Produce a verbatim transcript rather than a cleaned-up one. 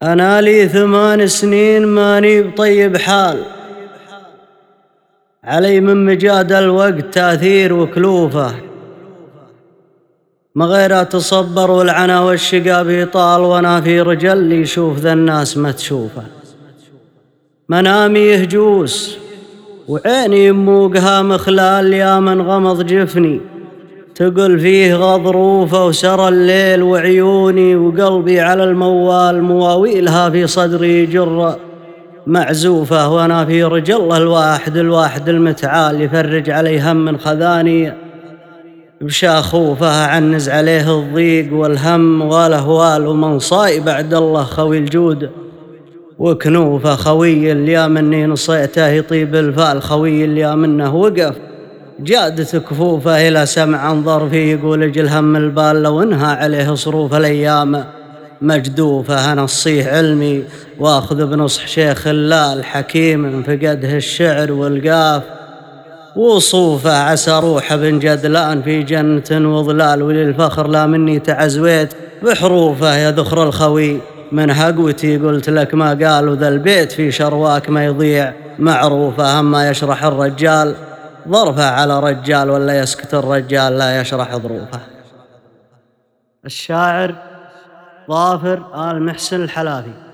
أنا لي ثمان سنين ماني بطيب حال، علي من مجاد الوقت تاثير وكلوفه، ما غير أتصبر والعنا والشقا بيطال، وأنا في رجل يشوف ذا الناس ما تشوفه. منامي يهجوس وعيني يموقها مخلال، يا من غمض جفني تقل فيه غضروفه، وسرى الليل وعيوني وقلبي على الموال، مواويلها في صدري جرة معزوفة. وأنا في رجل الواحد الواحد المتعال، يفرج علي هم من خذاني بشاخوفه، عنز عليه الضيق والهم والأهوال، ومن صايب عبد الله خوي الجود وكنوفه. خوي اللي مني نصيته يطيب الفال، خوي اللي منه وقف جادت كفوفه، إلى سمع انظر فيه يقول اجل هم البال، لو انهى عليه صروف الأيام مجدوفة. أنا الصيح علمي واخذ بنصح شيخ الله الحكيم، فقده الشعر والقاف وصوفه، عسى روح ابن جدلان في جنة وظلال، وللفخر لا مني تعزويت بحروفه. يا ذخر الخوي من هقوتي قلت لك ما قال، وذا البيت في شرواك ما يضيع معروفه. أما يشرح الرجال ظرفه على رجال، ولا يسكت الرجال لا يشرح ظروفه. الشاعر ظافر آل محسن الحلافي.